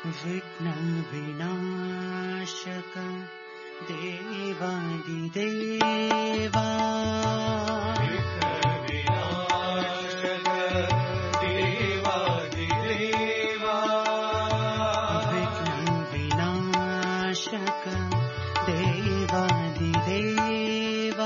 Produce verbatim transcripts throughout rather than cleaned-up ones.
विघ्नं विनाशक देवादिदेवा विघ्नं विनाशक देवादिदेवा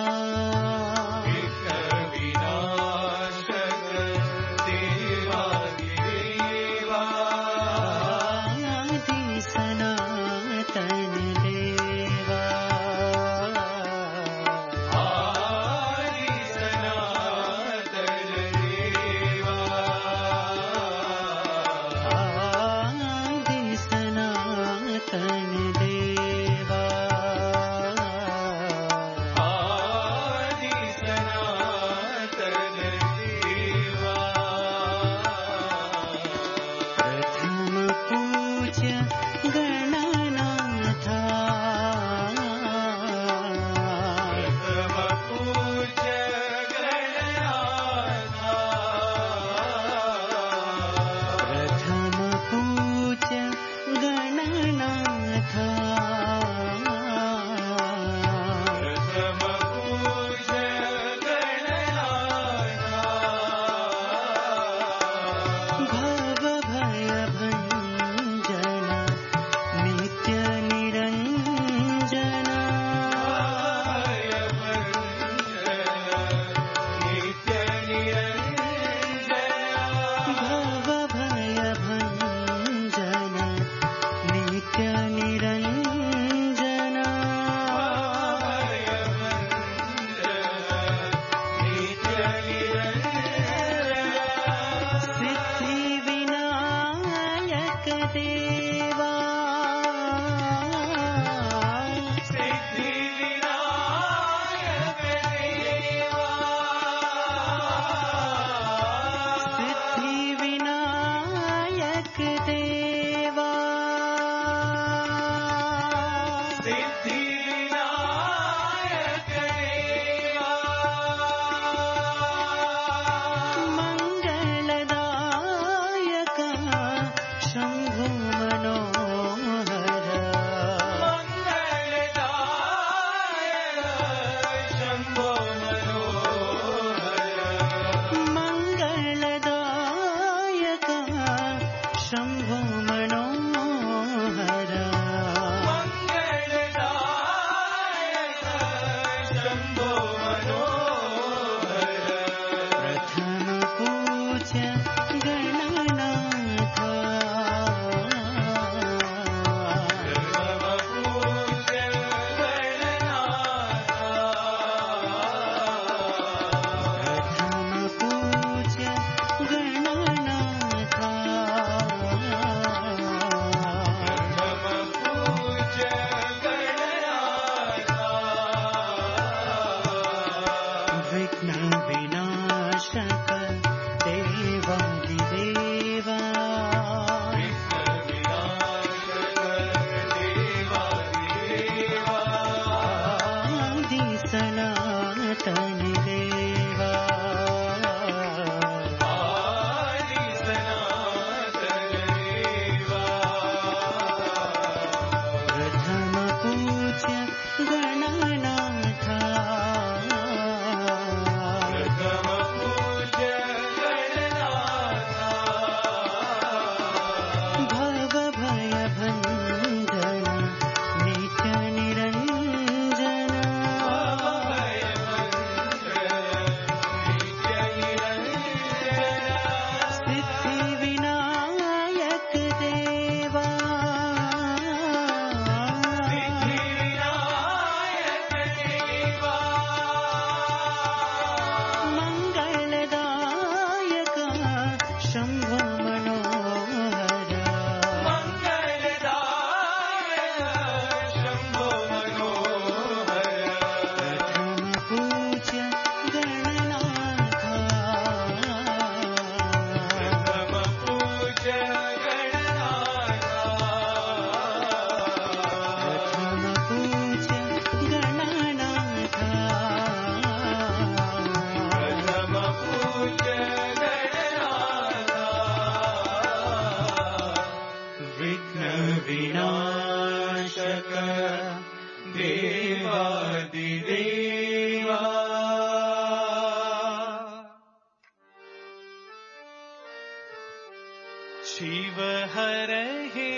शिव हर हे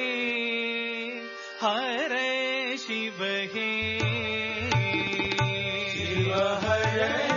हर शिव हे शिव हर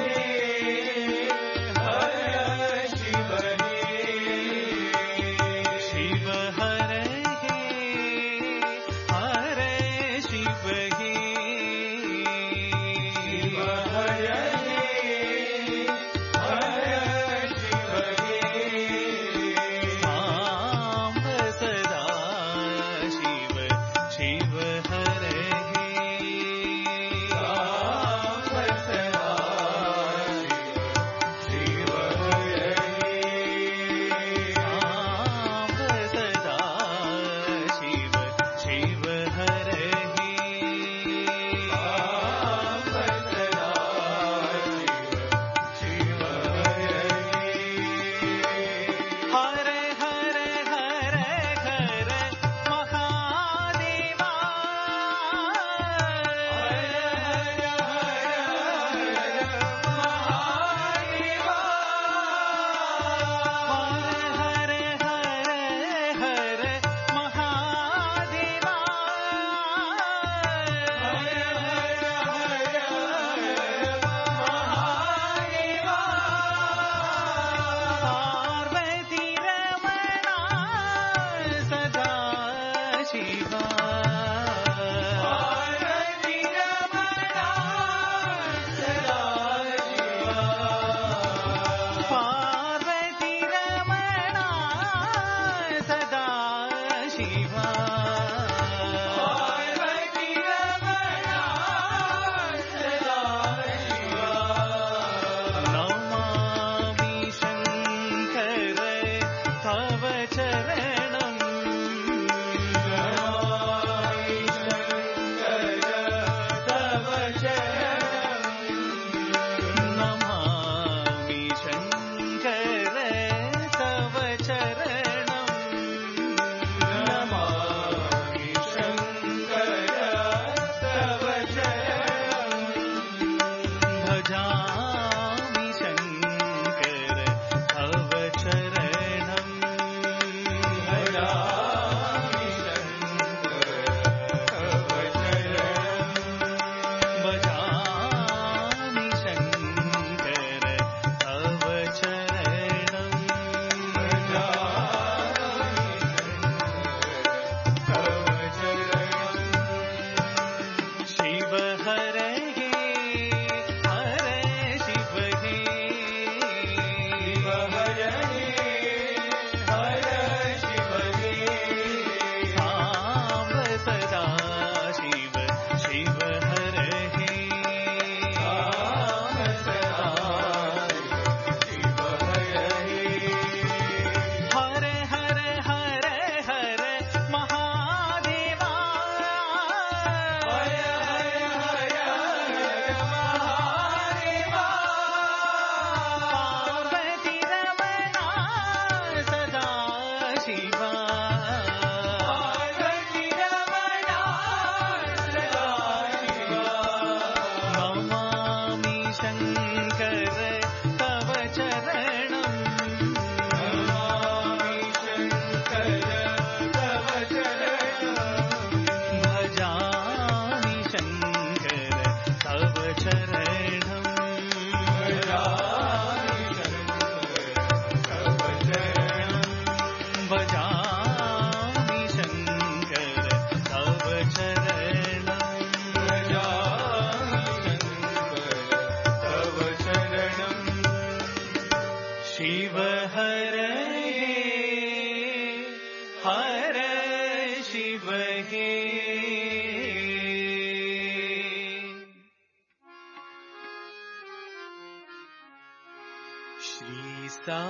श्री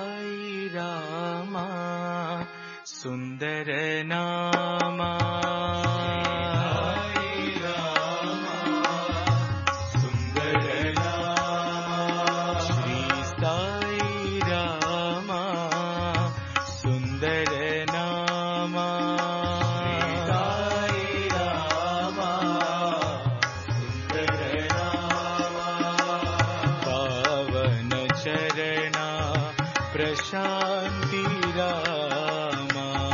साई रामा सुंदर नामा शांति रामा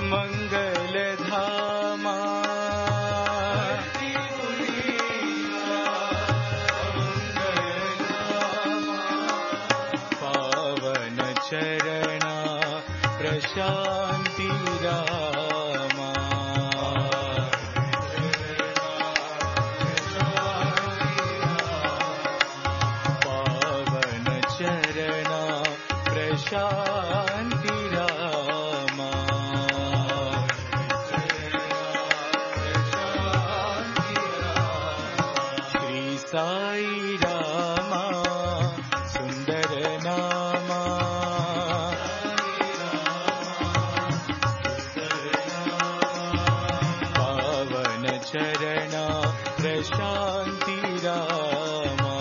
मंगलधामा पावन चरणा प्रशांति रामा पावन चरणा प्रशांति रामा श्री साई रामा सुंदर नामा पावन चरणा प्रशांति रामा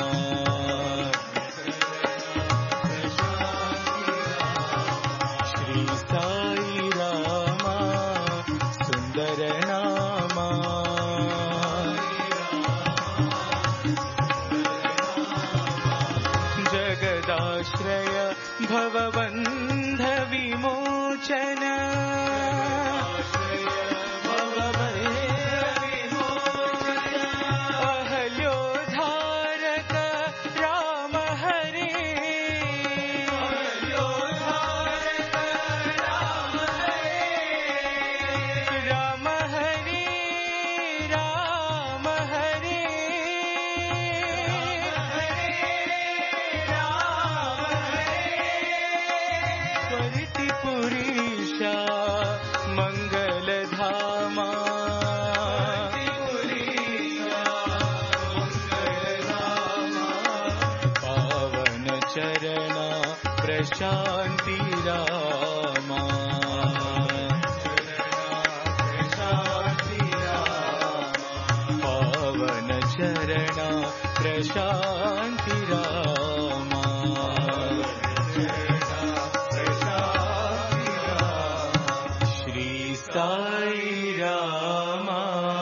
श्री साई रामा सुंदर नामा जगदाश्रय भवबन्ध विमोचन अहल्योद्धारक राम हरे राम हरे राम हरे पुरीशा मंगलधामा पावन चरणा प्रशांति रामा पावन चरणा प्रशांति रामा साई रामा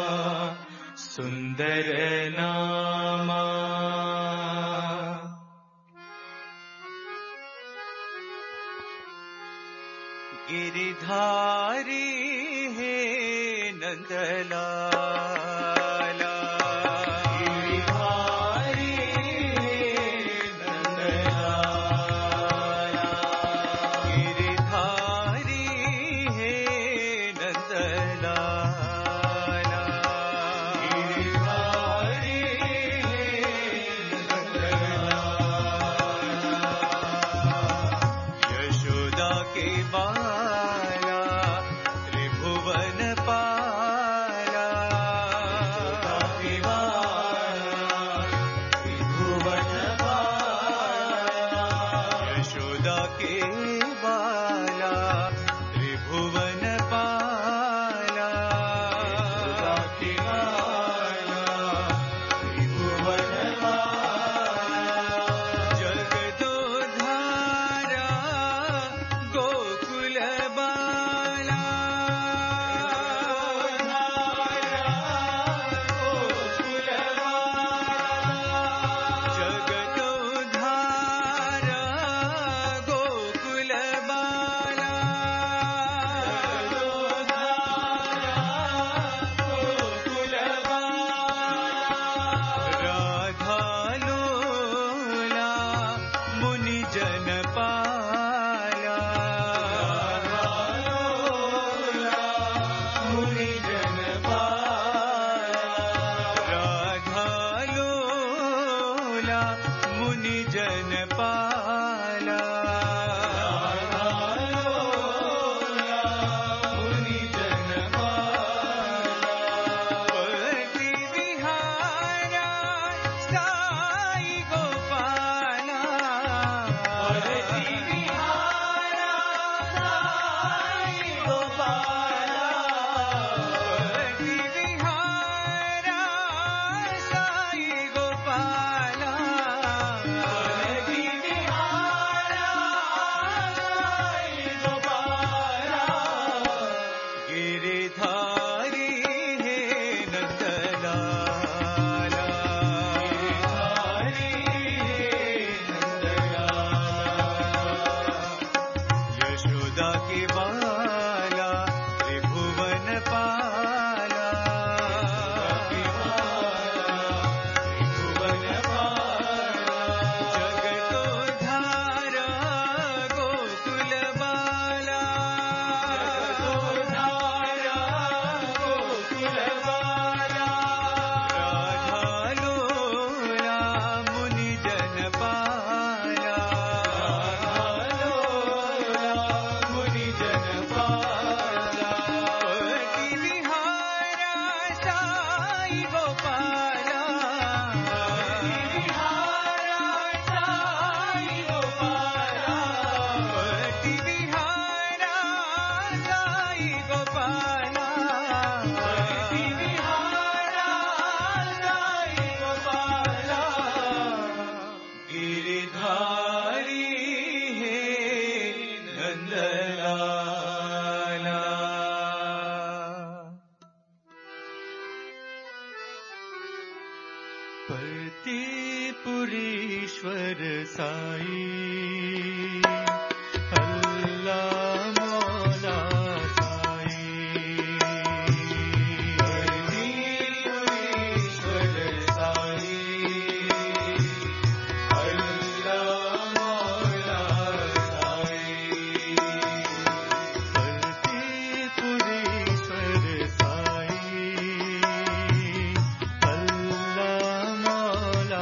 सुंदर नामा गिरिधारी है नंदलाला गिरिधारी है नंदलाला गिरिधारी है नंदलाला गिरिधारी है नंदलाला यशोदा के बाला त्रिभुवन पाला त्रिभुवन पाला यशोदा के बाला त्रिभुवन पाला त्रिभुवन पाला जगदोद्धारा गोकुल बाला गोकुल जगदोद्धारा गोकुल बाला गोकुल राधा लोला मुनि जन पाला मुनि जन पाला राधा लोला मुनि जन पाला मुनि जन पाला पति विहारा साई गोपाला पति विहारा साई गोपाला पति विहारा साई गोपाला पति विहारा साई गोपाला गिरिधारी है नंदलाला गिरिधारी है नंदलाला यशोदा के बाला धरतीपुरीश्वर साई अल्लाह मौला साई धरतीपुरीश्वर साई अल्लाह मौला साई धरतीपुरीश्वर साई अल्लाह मौला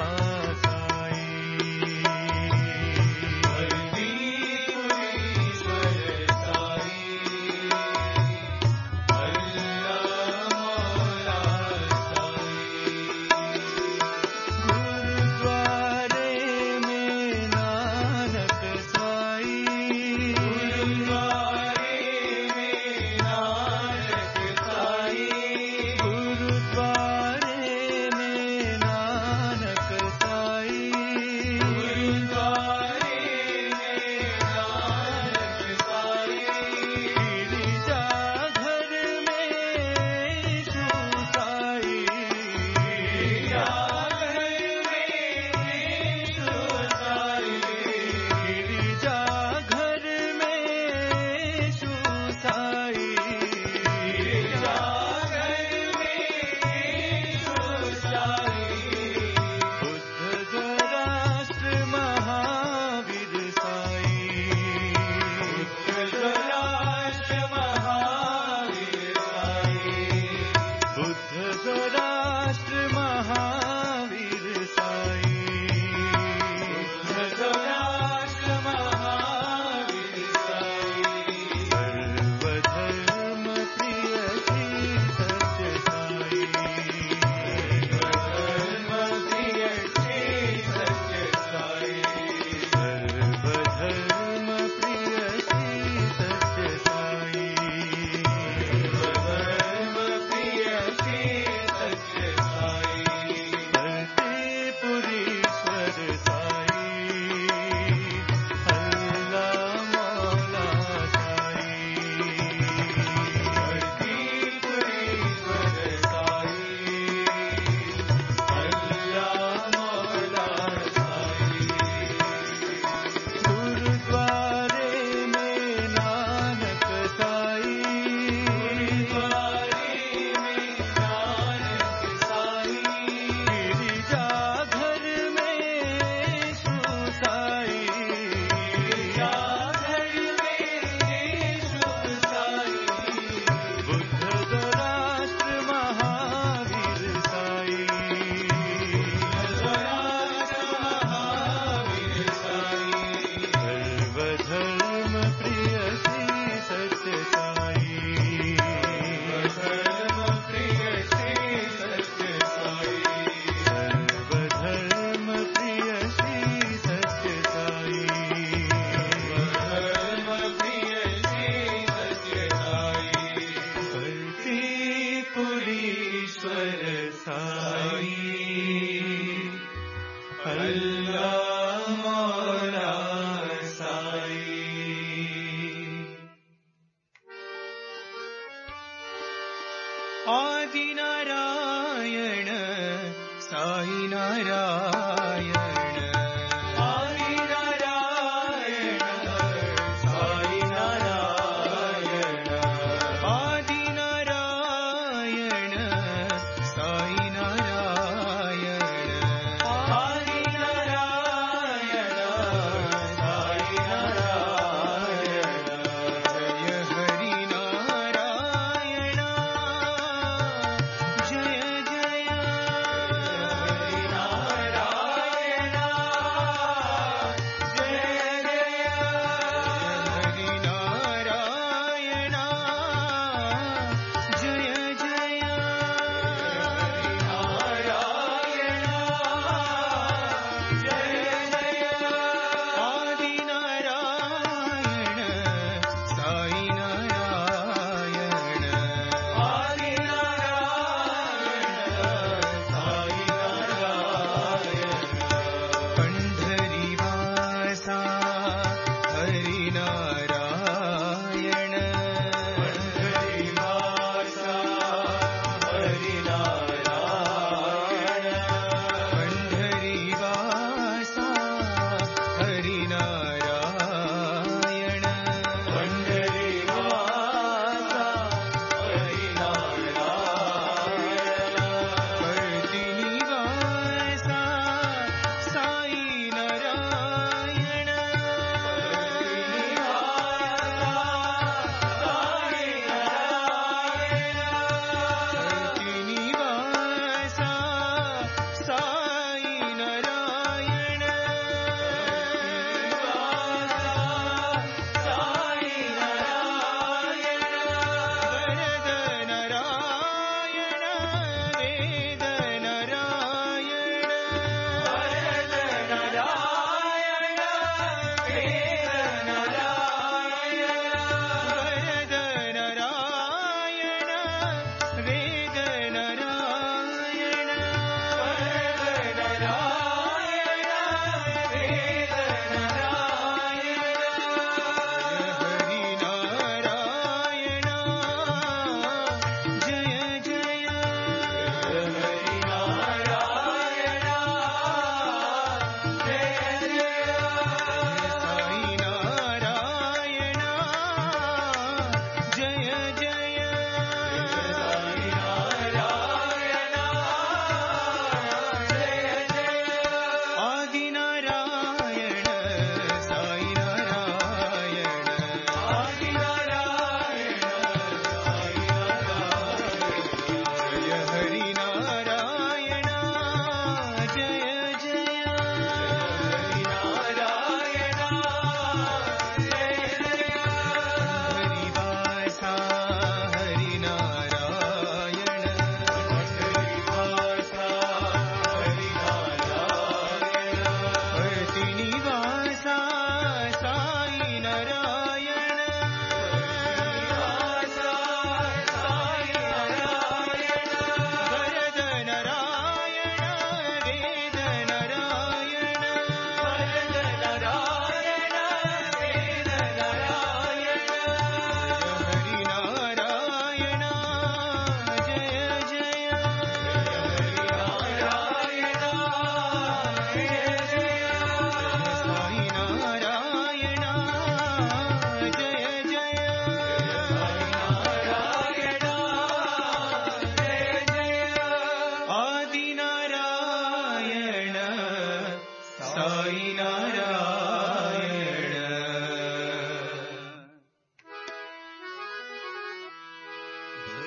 आदिनारायण साई नारायण आदिनारायण साई नारायण आदिनारायण साई नारायण आदिनारायण साई नारायण जय हरि नारायण जय जय हरि नारायण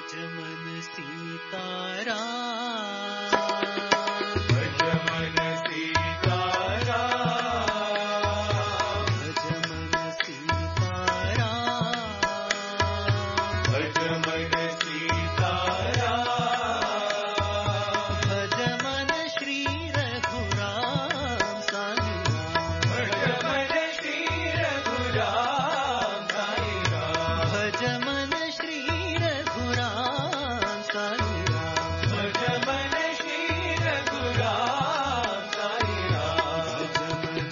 भज मन सीताराम भज मन सीताराम भज मन सीताराम भज मन सीताराम भज मन श्री रघुराम साई भज मन श्री रघुराम साई राम भज मन श्री रघुराम साई भज मन श्री रघुराम साई राम भज मन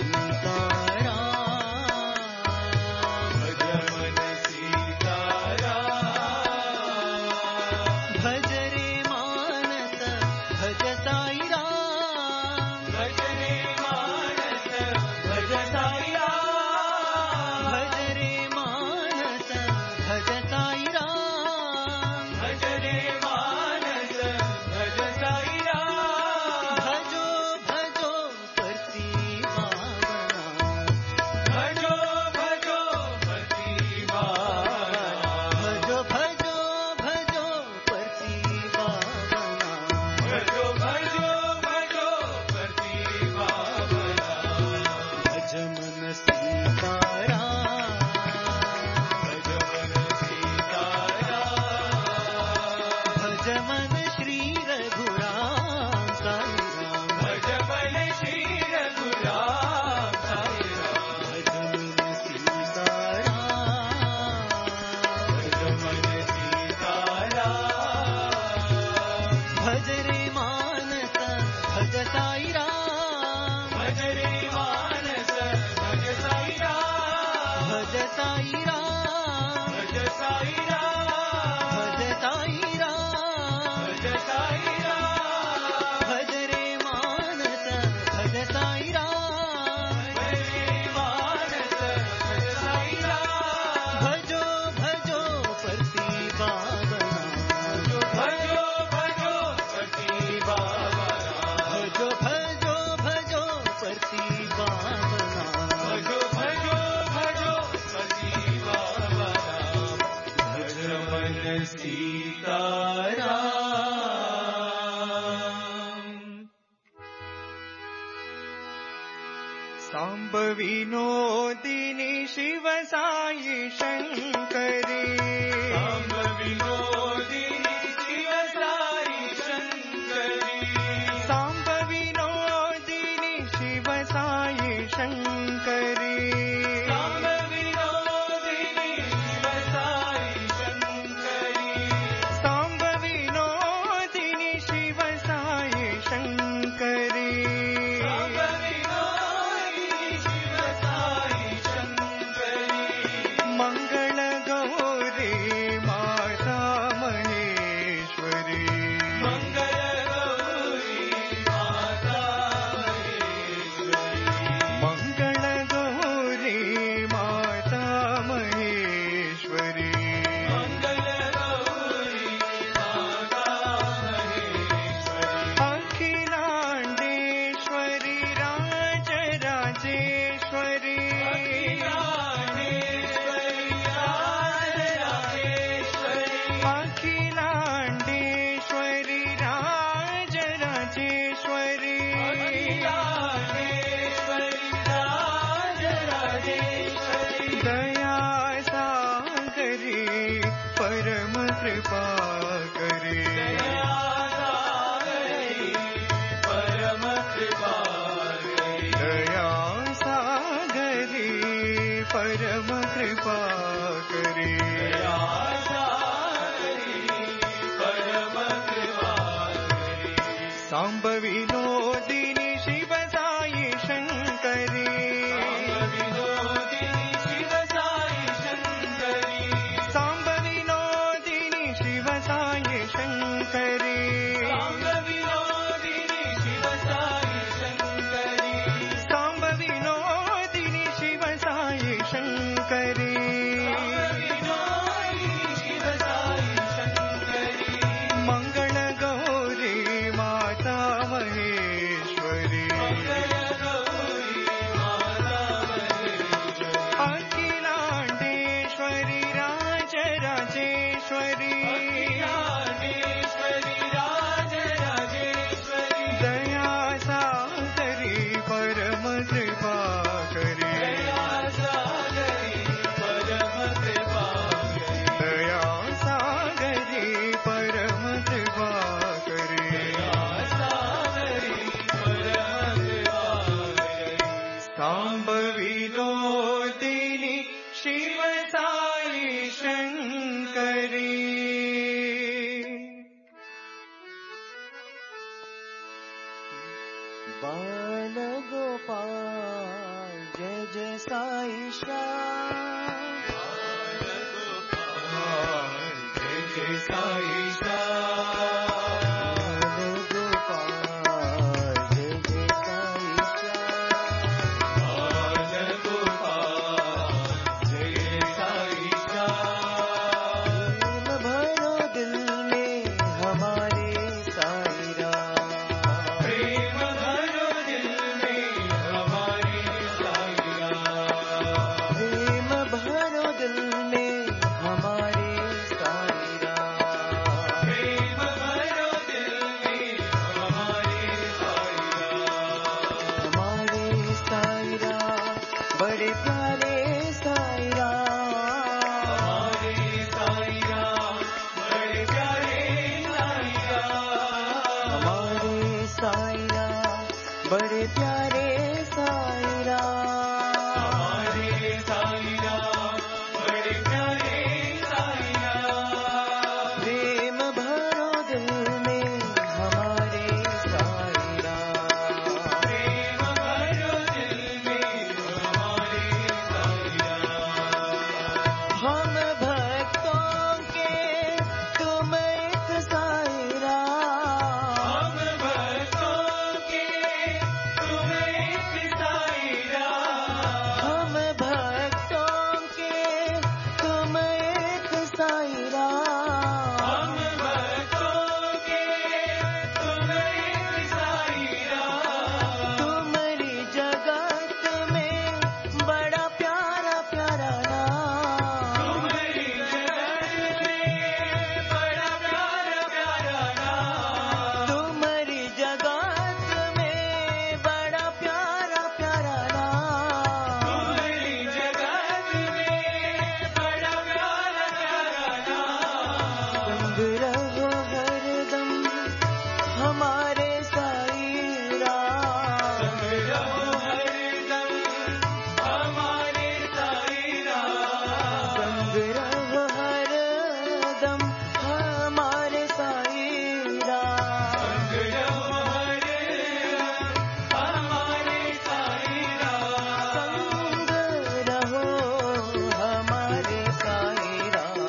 सीताराम भज मन सीताराम भज रे मानस भज साई राम भज रे मानस भज साई राम भज रे मानस भज साई राम भज रे मानस भज साई राम भजो भजो परती भावना भजो भजो पति भावना भजो भजो भजो परती भावना भजो भजो भजो पति भावना भज मन सीताराम भज मन सीताराम भज मन श्री रघुराम साई राम भज मन श्री रघुराम साई राम भज मन सीताराम भज मन सीताराम भज रे मानस भज साई राम भज रे मानस भज साई राम भज साई राम भज साई राम भज साई राम भज साई राम भज रे मानस भज साई राम भज रे मानस भज साई राम भजो भजो परती भावना भजो भजो पति भावना भजो भजो भजो परती भावना भजो भजो भजो पति भावना भज मन सीताराम साम्बविनोदिनि शिव साई शङ्करी साम्ब विनोदिनी शिव साई शङ्करी साम्बविनोदिनि शिव साई शङ्करी साम्ब विनोदिनी शिव साई शङ्करी साम्बविनोदिनि शिव साई शङ्करी साम्ब विनोदिनी शिव साई शङ्करी मङ्गल गौरी माता महेश्वरी मंगल गौरी माता महेश्वरी मङ्गल गौरी माता महेश्वरी मंगल गौरी माता महेश्वरी अखिलाण्डेश्वरी राजराजेश्वरी अखिलाण्डेश्वरी राजराजेश्वरी अखिलाण्डेश्वरी राजराजेश्वरी अखिलाण्डेश्वरी राजराजेश्वरी दया सागरी परम कृपा करे दया सागरी परम कृपा करी दया सागरी परम कृपा करे दया सागरी परम कृपा करी सांब विनोदिनी शिव साई शङ्करी साम्ब विनोदिनी शिव साई शङ्करी सांब विनोदिनी शिव साई शङ्करी बाल गोपाल जय जय साई श्याम, बाल गोपाल जय जय साई श्याम, बाल गोपाल जय जय साई श्याम, बाल गोपाल जय जय साई श्याम। प्रेम भरो दिल में हमारे साई राम, प्रेम भरो दिल में हमारे साई राम, प्रेम भरो दिल में हमारे साई राम, प्रेम भरो दिल में हमारे साई राम। हमारे साई राम बड़े प्यारे साई राम, हमारे साई राम बड़े प्यारे साई राम, हमारे साई राम बड़े प्यारे साई राम, हमारे साई राम बड़े प्यारे साई राम। प्रेम भरो दिल में हमारे साई राम, प्रेम भरो दिल में हमारे साई राम। हम भक्तों के तुम एक साई राम, हम भक्तों के तुम एक साई राम, हम भक्तों के तुम एक साई राम, हम भक्तों के तुम एक साई राम। तुम्हारी जगत में बड़ा प्यारा प्यारा नाम, तुम्हारी जगत में बड़ा प्यारा प्यारा नाम, तुम्हारी जगत में बड़ा प्यारा प्यारा नाम, तुम्हारी जगत में बड़ा प्यारा प्यारा नाम। संग रहो हरदम हमारे साई राम, संग रहो हरदम हमारे साई राम, संग रहो हरदम हमारे साई राम, संग रहो हरदम हमारे साई राम, संग रहो हमारे साई राम,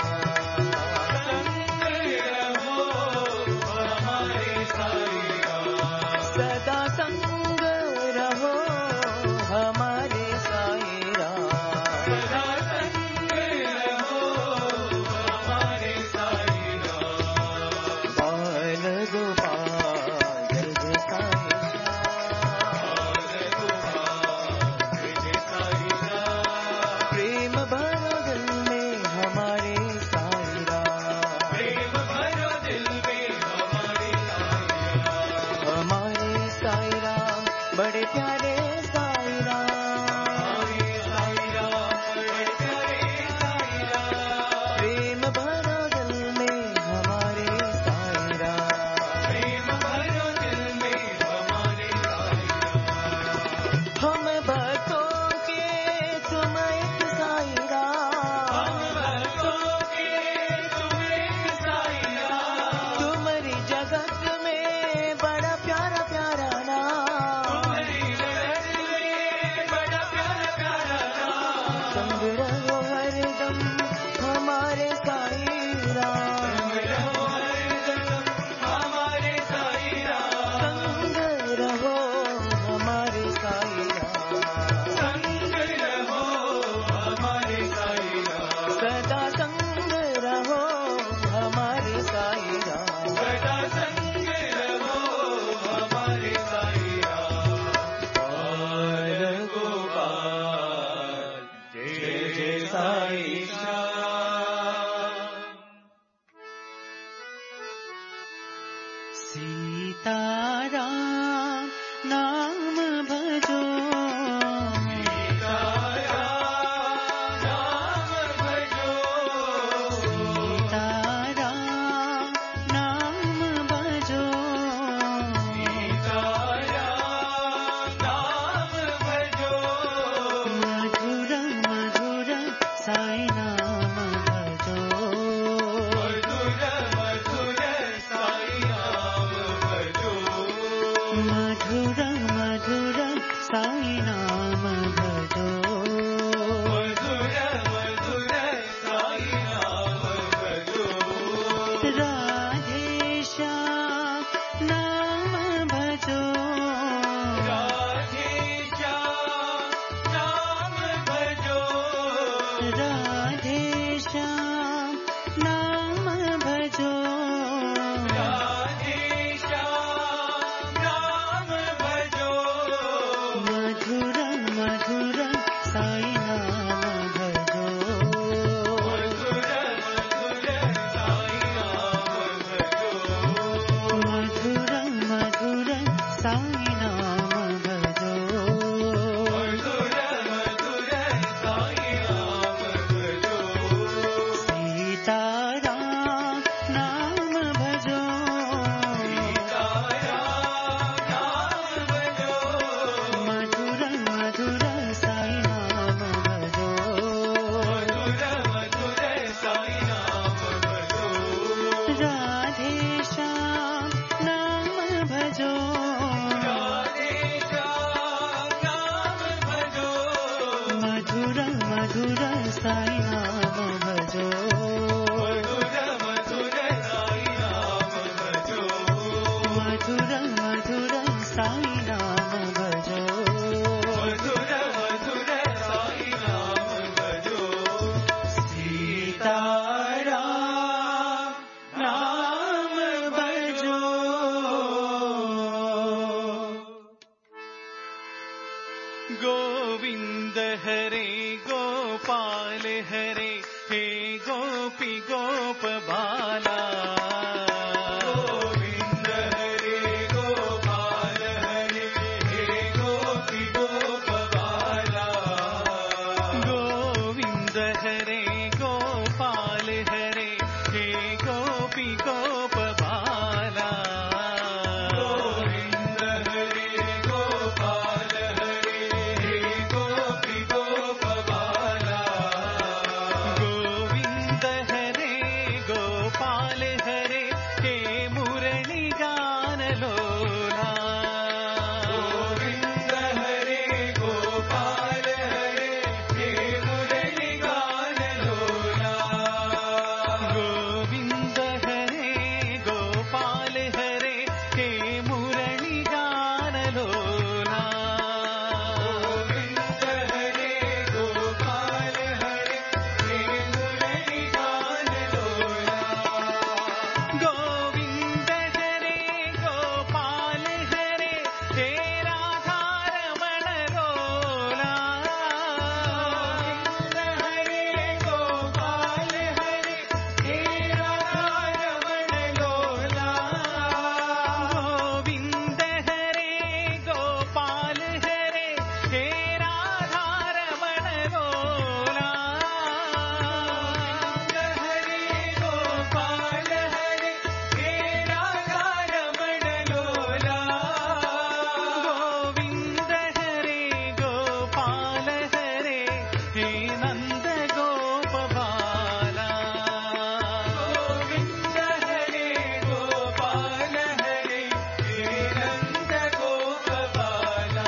संग रहो हमारे साई राम। सदा संग रहो हमारे साई राम, सदा संग रहो हमारे साई राम। बाल गोपाल जय जय साई श्याम, जय जय साई राम। प्रेम भरो दिल में हमारे साई राम, प्रेम भरो दिल में हमारे साई राम। हमारे साई राम बड़े प्यारे साई राम, हमारे साई राम बड़े प्यारे साई राम। प्रेम भरो दिल में हमारे साई राम, प्रेम भरो दिल में हमारे साई राम। हम भक्तों के तुम एक साई हम राम, भक्तों के तुम एक साई राम। तुम्हारी जगत में बड़ा प्यारा प्यारा नाम, तुम्हारी जगत में बड़ा प्यारा प्यारा नाम। संग रहो हरदम हमारे साई राम, संग रहो हरदम हमारे साई राम। संग रहो हमारे साई राम, संग रहो हमारे साई राम। सदा संग रहो हमारे साई राम, सदा संग रहो हमारे साई राम। बाल गोपाल जय जय साई श्याम। सीताराम नाम भजो, सीताराम नाम भजो, सीताराम नाम भजो, सीताराम नाम भजो। मधुर मधुर साई नाम भजो, मधुर मधुर साई नाम भजो। मधुर मधुर गोविंद हरे गोपाल हरे हे गोपी गोप बाला गोविंद हरे गोपाल हरे हे गोपी गोप बाला गोविंद हरे गोपाल हरे हे गोपी गोप बाला गोविंद हरे गोपाल हरे हे गोपी गोप बाला गोविंद हरे गोपाल हरे हे मुरली गान लोला गोविंद हरे गोपाल हरे हे मुरली गान लोला गोविंद हरे गोपाल हरे हे मुरली गान लोला गोविंद हरे गोपाल हरे हे मुरली गान लोला गोविंद हरे गोपाल हरे हे राधा रमण रोला गोविंद हरे गोपाल हरे हे राधा रमण लोला गोविंद हरे गोपाल हरे हे राधा रमण रोला गोविंद हरे गोपाल हरे हे राधा रमण लोला गोविंद हरे गोपाल हरे हे नंद गोप बाला गोविंद हरे गोपाल हरे हे नंद गोप बाला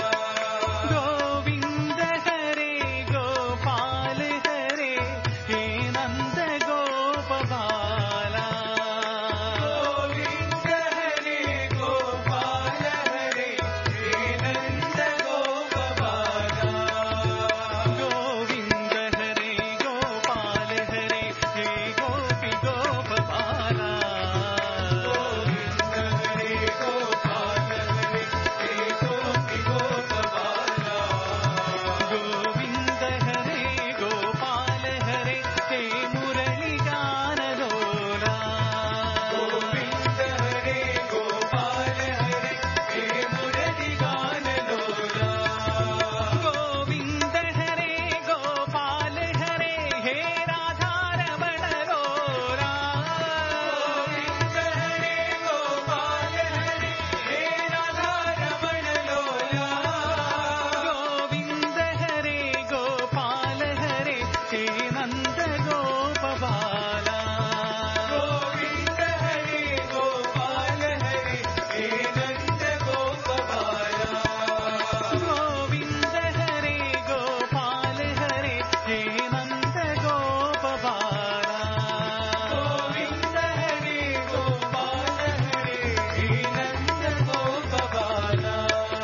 गोविंद हरे गोपाल हरे हे नंद गोप बाला गोविंद हरे गोपाल हरे हे नंद गोप बाला गोविंद हरे गोपाल हरे हे गोपी गोप बाला गोविंद हरे गोपाल हरे हे गोपी गोप बाला गोविंद हरे गोपाल हरे हे मुरली गान लोला गोविंद हरे गोपाल हरे हे मुरली गान लोला गोविंद हरे गोपाल हरे हे राधा रमण रोला गोविंद हरे गोपाल हरे हे राधा रमण लोला गोविंद हरे गोपाल हरे हे नंद गोप बाला गोविंद हरे गोपाल हरे हे नंद गोप बाला गोविंद हरे गोपाल हरे हे नंद गोप बाला गोविंद हरे गोपाल हरे हे नंद गोप बाला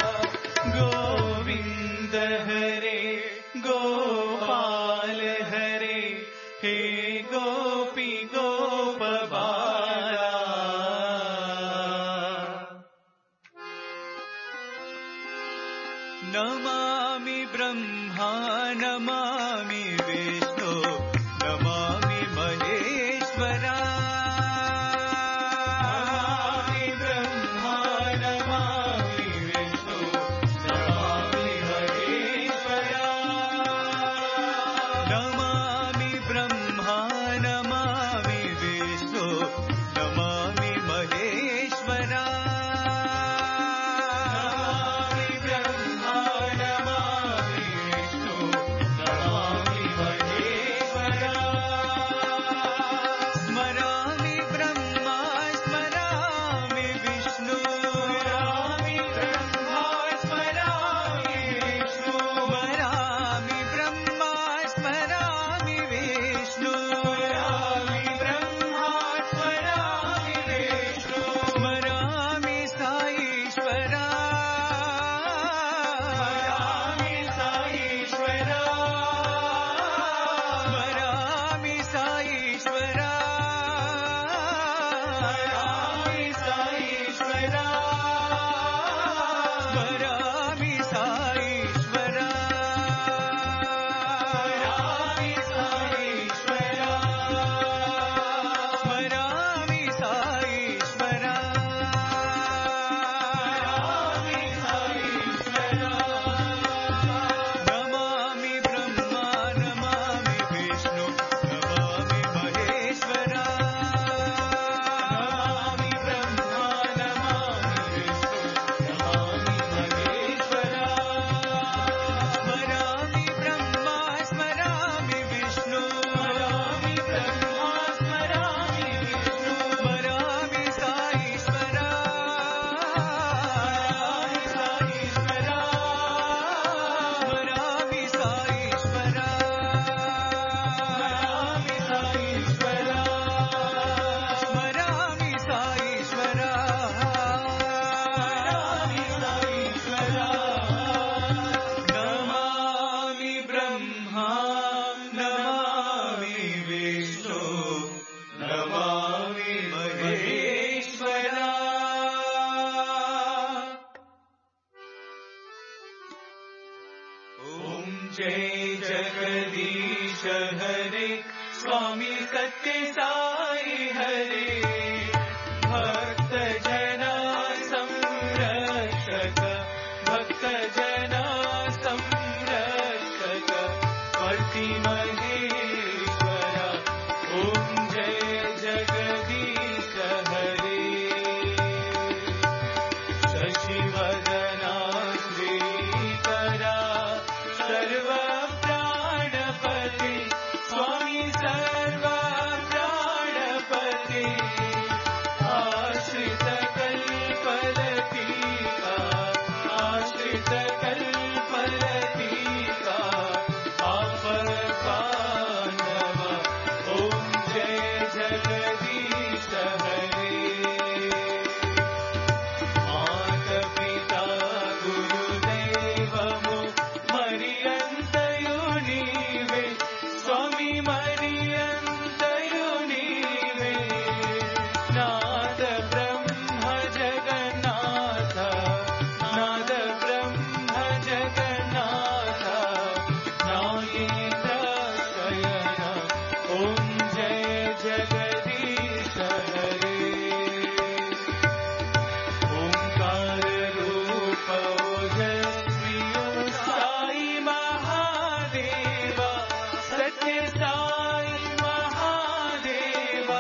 गोविंद हरे गोपाल हरे हे गोपी गोप बाला नमामि ब्रह्मा नमामि विष्णु नमामि महेश्वरा नमामि ब्रह्मा नमामि विष्णु नमामि महेश्वरा नमामि ब्रह्मा नमामि विष्णु नमामि महेश्वरा नमामि ब्रह्मा नमामि विष्णु नमामि जय जगदीश हरे स्वामी सत्य साई हरे भक्त जना संरक्षक भक्त जना संरक्षक पति महेश्वरा ओम जय जगदीश हरे शशिवदना श्रीकरा सर्व प्राणपति स्वामी सर्व प्राणपति आश्रित कल्पलतिका आश्रित कल्पलतिका आपद्बान्धव ओम जय जगदीश हरे माता पिता गुरुदेवमु मरियंतयु नीवे स्वामी मरियंतयु नीवे नाद ब्रह्म जगन्नाथ नाद ब्रह्म जगन्नाथ नागेन्द्र शयन ओम जय जगदीश हरे ओंकार रूप ओजस्वियो साई महादेवा सत्य साई महादेवा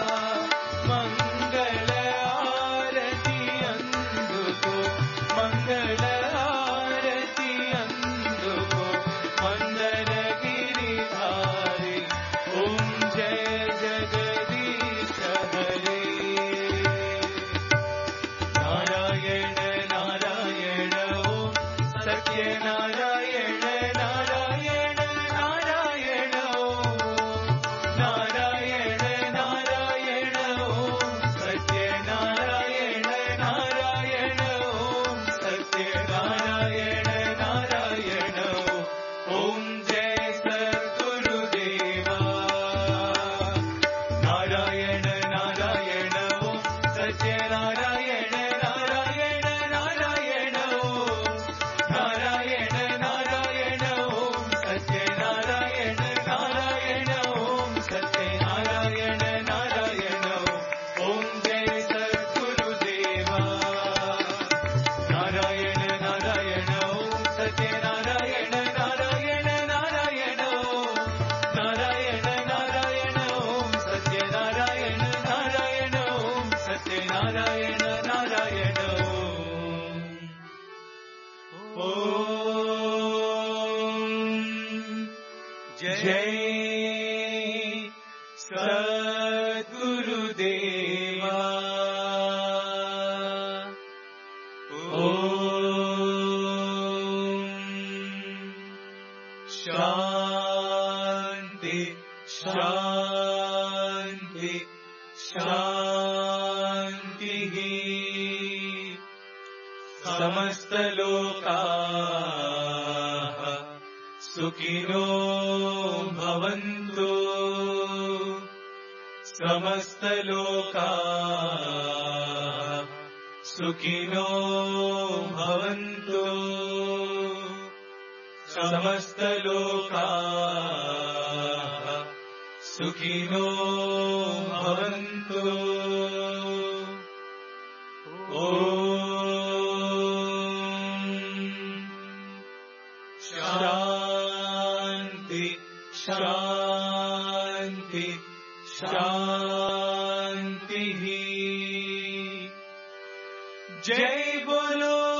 मंगल आरती अंदुको मंगल आरती अंदुको मंदर गिरिधारी ओम जय जगदीश हरे नारायण नारायण ओम सत्य नारायण नारायण नारायण ओम नारायण नारायण ओम सत्य नारायण नारायण ओम सत्य नारायण नारायण ओम जय सद्गुरुदेवा नारायण नारायण ओम सत्य नारायण नारायण नारायण ओम नारायण नारायण ओम सत्य नारायण नारायण ओम सत्य नारायण नारायण ओम जय सद्गुरुदेवा नारायण नारायण ओम सत्य नारायण नारायण नारायण ओम नारायण नारायण ओम सत्य नारायण नारायण ओम सत्य नारायण नारायण ओम जय सद्गुरुदेवा ओम शांति शांति शांति समस्त लोकाः सुखिनो भवन्तु समस्त लोकाः सुखिनो भवन्तु समस्त लोकाः सुखिनो भवन्तु ओम शांति शांति शांति जय बोलो